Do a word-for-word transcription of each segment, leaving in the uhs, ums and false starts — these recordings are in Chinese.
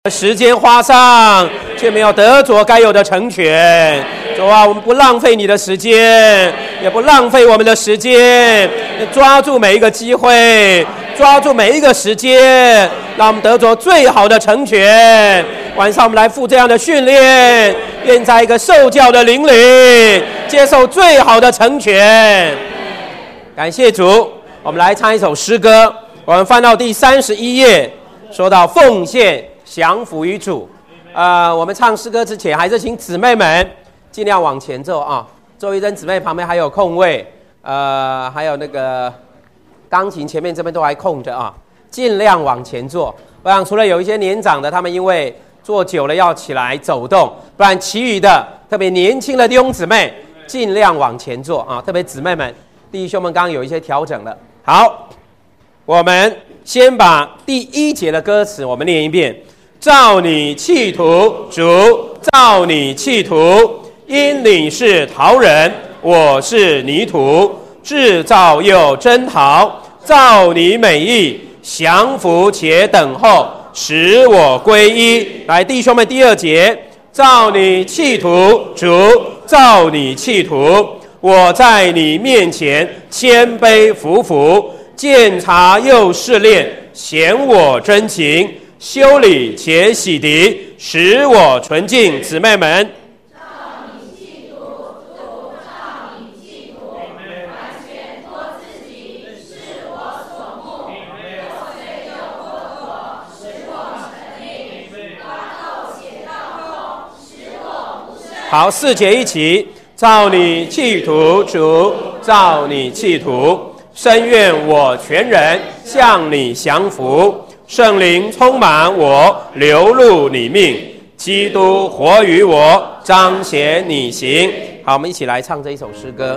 时间花上，却没有得着该有的成全。主啊，我们不浪费你的时间，也不浪费我们的时间，抓住每一个机会，抓住每一个时间，让我们得着最好的成全。晚上我们来赴这样的训练，愿在一个受教的灵里，接受最好的成全。感谢主，我们来唱一首诗歌。我们翻到第三十一页，说到奉献降服于主。呃，我们唱诗歌之前，还是请姊妹们尽量往前坐啊。周一珍姊妹旁边还有空位，呃，还有那个钢琴前面这边都还空着啊，尽量往前坐。我想除了有一些年长的，他们因为坐久了要起来走动，不然其余的特别年轻的弟兄姊妹尽量往前坐啊。特别姊妹们、弟兄们刚刚有一些调整了。好，我们先把第一节的歌词我们念一遍。照你企图，主，照你企图，因你是陶人，我是泥土，制造又珍陶，照你美意，降服且等候，使我归一。来，弟兄们，第二节，照你企图，主，照你企图，我在你面前谦卑服服，鉴察又试炼，显我真情，修理且洗涤，使我纯净。姊妹们， 照你企图，主，照你企图，完全脱自己，是我所慕，破碎又剥夺，使我成立，挖透且倒空，使我不胜。 好，四节一起。照你企图，主，照你企图，深愿我全人向你降服，圣灵充满我，流入你命，基督活于我，彰显你行。好，我们一起来唱这一首诗歌。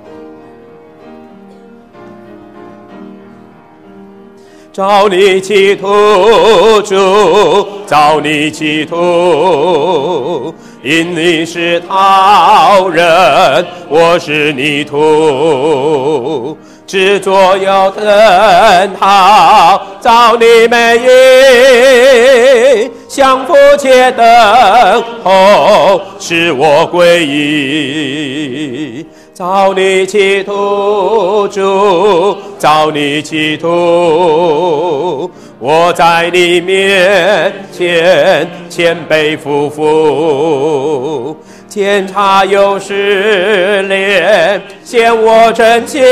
照你企图，主，照你企图，因你是陶人，我是泥土，制作有珍陶，照你美意，降服且等候，使我归一。照你企图，主，照你企图，我在你面前谦卑服服，检查又试炼，显我真情，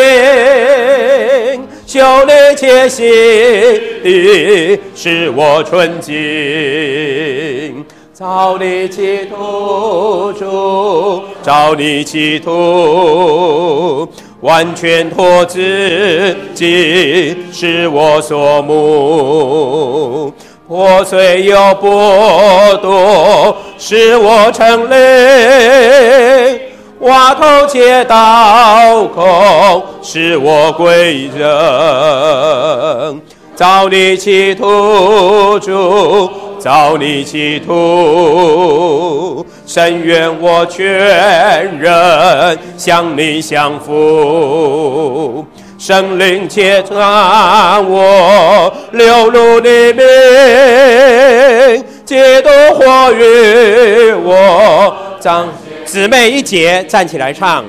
修理且洗涤，使我纯净。照你企图，主，照你企图，完全脱自己，是我所慕，破碎又剥夺，使我成灵，挖透且倒空，使我归正。照你企图，主，照你企图，深愿我全人向你降服，圣灵且让我流入你命，基督活于我，彰。姊妹一节站起来唱。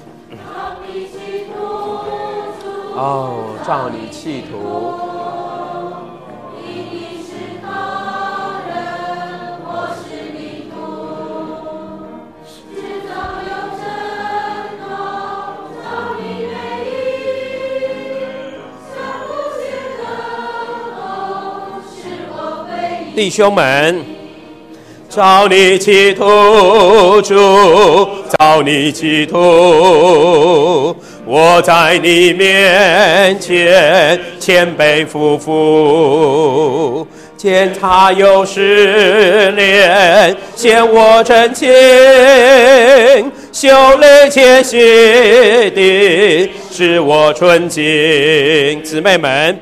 哦，照你企图。弟兄们，照你企图，主，照你企图，我在你面前谦卑服服，检查又试炼，显我真情，修理且洗涤，使我纯净。姊妹们，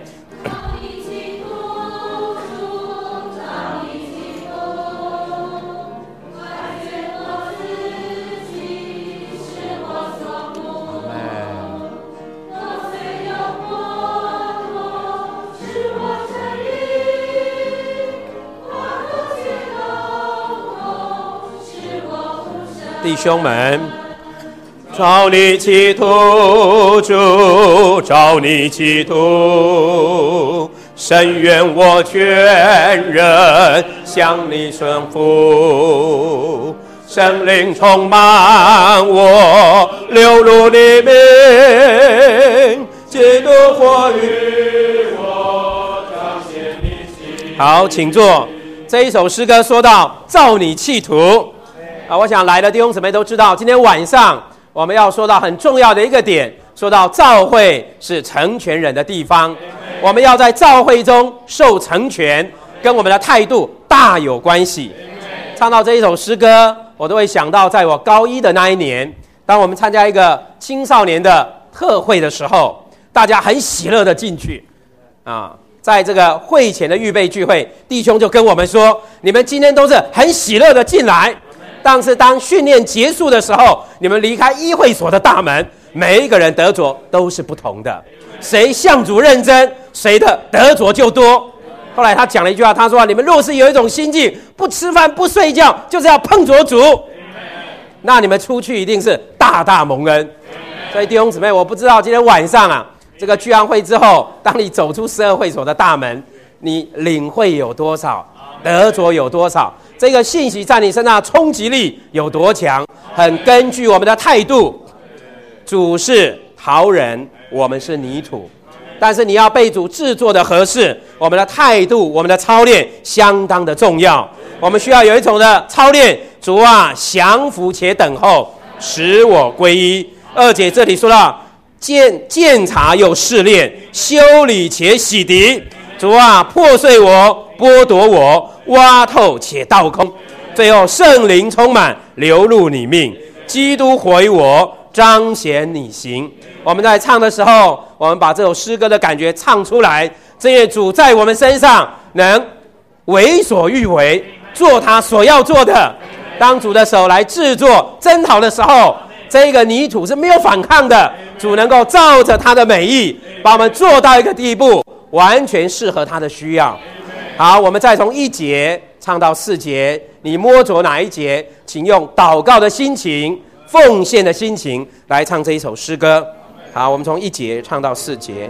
弟兄们，照你祈祷，主，照你祈祷，深愿我全人向你顺服。圣灵充满我，流入你名，基督活于我，彰显你心。好，请坐。这一首诗歌说到照你祈祷啊，我想来的弟兄姊妹都知道，今天晚上我们要说到很重要的一个点，说到教会是成全人的地方，我们要在教会中受成全，跟我们的态度大有关系。唱到这一首诗歌，我都会想到在我高一的那一年，当我们参加一个青少年的特会的时候，大家很喜乐的进去啊。在这个会前的预备聚会，弟兄就跟我们说，你们今天都是很喜乐的进来，但是当训练结束的时候，你们离开医会所的大门，每一个人得着都是不同的，谁向主认真，谁的得着就多。后来他讲了一句话，他说，你们若是有一种心境，不吃饭不睡觉，就是要碰着主，那你们出去一定是大大蒙恩。所以弟兄姊妹，我不知道今天晚上啊，这个聚安会之后，当你走出十二会所的大门，你领会有多少，得着有多少，这个信息在你身上冲击力有多强，很根据我们的态度。主是陶人，我们是泥土，但是你要被主制作的合适，我们的态度，我们的操练相当的重要。我们需要有一种的操练，主啊，降服且等候，使我归一。二节这里说到鉴鉴察又试炼，修理且洗涤。主啊，破碎我，剥夺我，挖透且倒空。最后圣灵充满，流入你命，基督活于我，彰显你行。我们在唱的时候，我们把这首诗歌的感觉唱出来，这些主在我们身上能为所欲为，做他所要做的。当主的手来制作真好的时候，这个泥土是没有反抗的，主能够照着他的美意把我们做到一个地步，完全适合他的需要。好，我们再从一节唱到四节，你摸着哪一节，请用祷告的心情，奉献的心情来唱这一首诗歌。好，我们从一节唱到四节。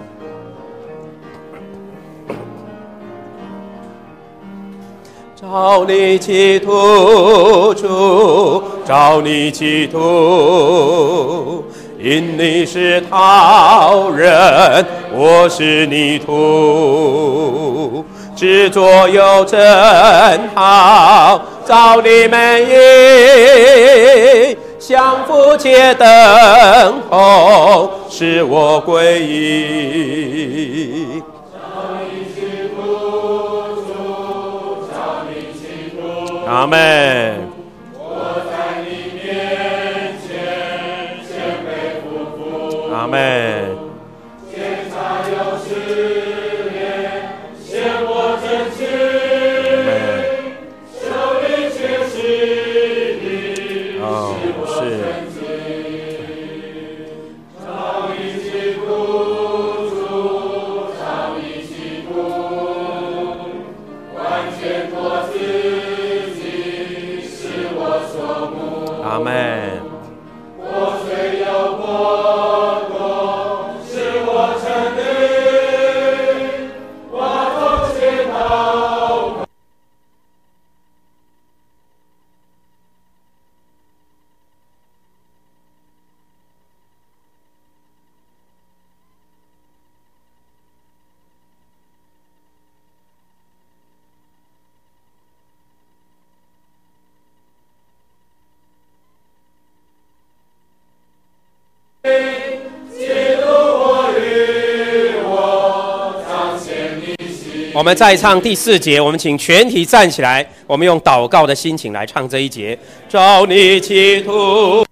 照你祈祷，主，照你祈祷，因你是陶人，我是泥土，制作又真好，照你美意，降服且等候，使我归一。阿们。我在你面前谦卑俯伏。阿们。检查又试炼，显我真情。修理且洗涤，使我圣洁。照你祈祷，主，照你祈祷，完全脱自阿们。我虽有过多，使我成立，我从前祷告。我们再唱第四节，我们请全体站起来，我们用祷告的心情来唱这一节。照你祈祷，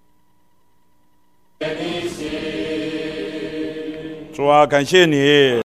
主啊，感谢你。